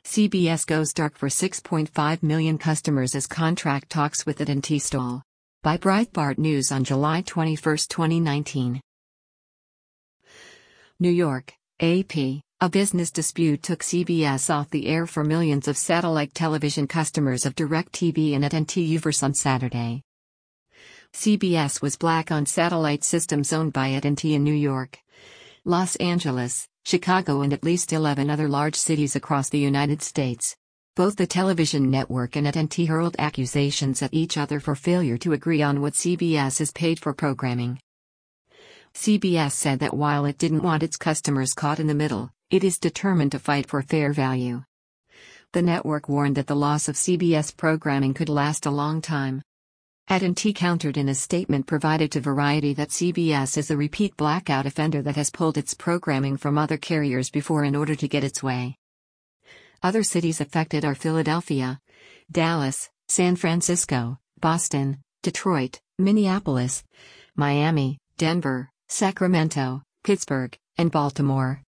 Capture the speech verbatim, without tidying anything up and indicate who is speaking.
Speaker 1: C B S goes dark for six point five million customers as contract talks with A T and T stall. By Breitbart News on July twenty-first, twenty nineteen. New York, A P. A business dispute took C B S off the air for millions of satellite television customers of DirecTV and A T and T U-verse on Saturday. C B S was black on satellite systems owned by A T and T in New York, Los Angeles, Chicago and at least eleven other large cities across the United States. Both the television network and A T and T hurled accusations at each other for failure to agree on what C B S is paid for programming. C B S said that while it didn't want its customers caught in the middle, it is determined to fight for fair value. The network warned that the loss of C B S programming could last a long time. A T and T countered in a statement provided to Variety that C B S is a repeat blackout offender that has pulled its programming from other carriers before in order to get its way. Other cities affected are Philadelphia, Dallas, San Francisco, Boston, Detroit, Minneapolis, Miami, Denver, Sacramento, Pittsburgh, and Baltimore.